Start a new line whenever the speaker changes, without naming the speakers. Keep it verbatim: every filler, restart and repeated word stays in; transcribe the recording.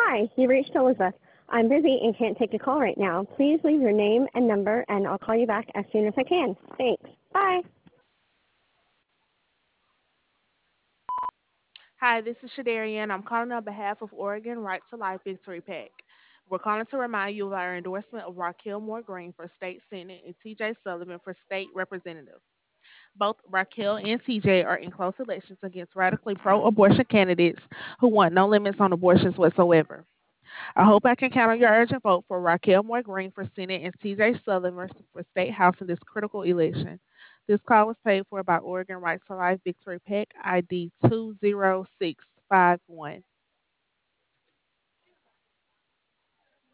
Hi, you reached Elizabeth. I'm busy and can't take a call right now. Please leave your name and number, and I'll call you back as soon as I can. Thanks. Bye.
Hi, this is Shadarian. I'm calling on behalf of Oregon Right to Life Victory PAC. We're calling to remind you of our endorsement of Raquel Moore Green for state senate and T J Sullivan for state representative. Both Raquel and T J are in close elections against radically pro abortion candidates who want no limits on abortions whatsoever. I hope I can count on your urgent vote for Raquel Moore Green for Senate and T J Sullivan for State House in this critical election. This call was paid for by Oregon Right to Life Victory PAC I D two zero six five one.